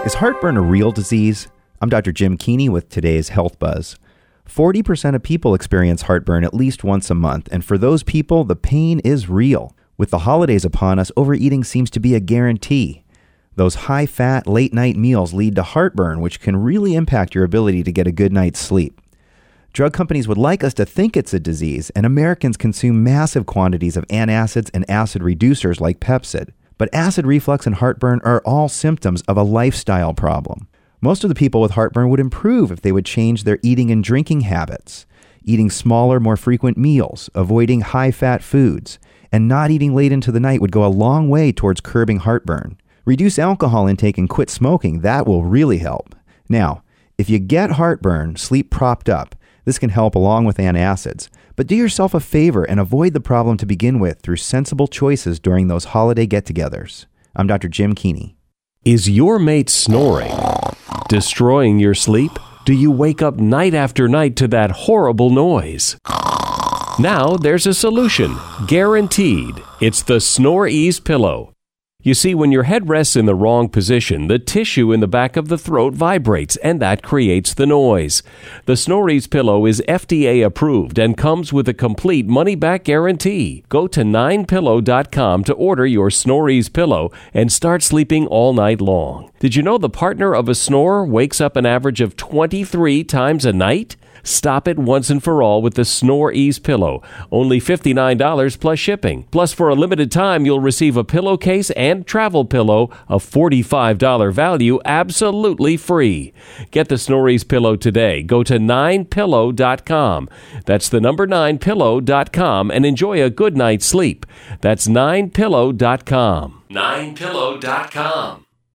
Is heartburn a real disease? I'm Dr. Jim Keeney with today's Health Buzz. 40% of people experience heartburn at least once a month, and for those people, the pain is real. With the holidays upon us, overeating seems to be a guarantee. Those high-fat, late-night meals lead to heartburn, which can really impact your ability to get a good night's sleep. Drug companies would like us to think it's a disease, and Americans consume massive quantities of antacids and acid reducers like Pepcid. But acid reflux and heartburn are all symptoms of a lifestyle problem. Most of the people with heartburn would improve if they would change their eating and drinking habits, eating smaller, more frequent meals, avoiding high-fat foods, and not eating late into the night would go a long way towards curbing heartburn. Reduce alcohol intake and quit smoking. That will really help. Now, if you get heartburn, sleep propped up. This can help along with antacids. But do yourself a favor and avoid the problem to begin with through sensible choices during those holiday get-togethers. I'm Dr. Jim Keeney. Is your mate snoring destroying your sleep? Do you wake up night after night to that horrible noise? Now there's a solution, guaranteed. It's the Snore Ease Pillow. You see, when your head rests in the wrong position, the tissue in the back of the throat vibrates, and that creates the noise. The Snore Ease Pillow is FDA approved and comes with a complete money-back guarantee. Go to 9pillow.com to order your Snore Ease Pillow and start sleeping all night long. Did you know the partner of a snorer wakes up an average of 23 times a night? Stop it once and for all with the Snore Ease Pillow. Only $59 plus shipping. Plus, for a limited time, you'll receive a pillowcase and travel pillow of $45 value absolutely free. Get the Snore Ease Pillow today. Go to 9pillow.com. That's the number 9pillow.com and enjoy a good night's sleep. That's 9pillow.com. 9pillow.com.